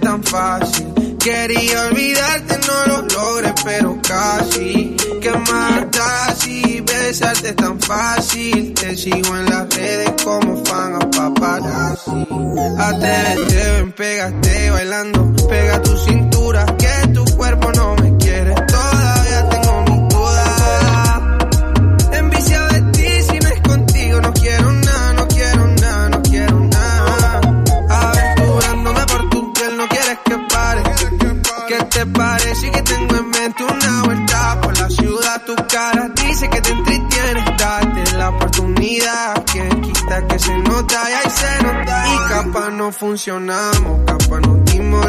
tan fácil. Quería olvidarte, no lo logré, pero casi. ¿Qué más da si besarte es tan fácil? Te sigo en las redes como fan a paparazzi. Atrévete, ven, pégate bailando. Pega tu cintura, que tu cuerpo no me quiere. Todavía tengo mis dudas. Enviciado de ti, si no es contigo no quiero nada, no quiero nada, no quiero nada. Aventurándome por tu piel, no quieres que pare. ¿Qué te parece que tengo en mente una vuelta por la ciudad? Tu cara dice que te entretiene, date la oportunidad. Quien quita que se nota y ahí se nota. Y capaz no funcionamos, capaz nos dimos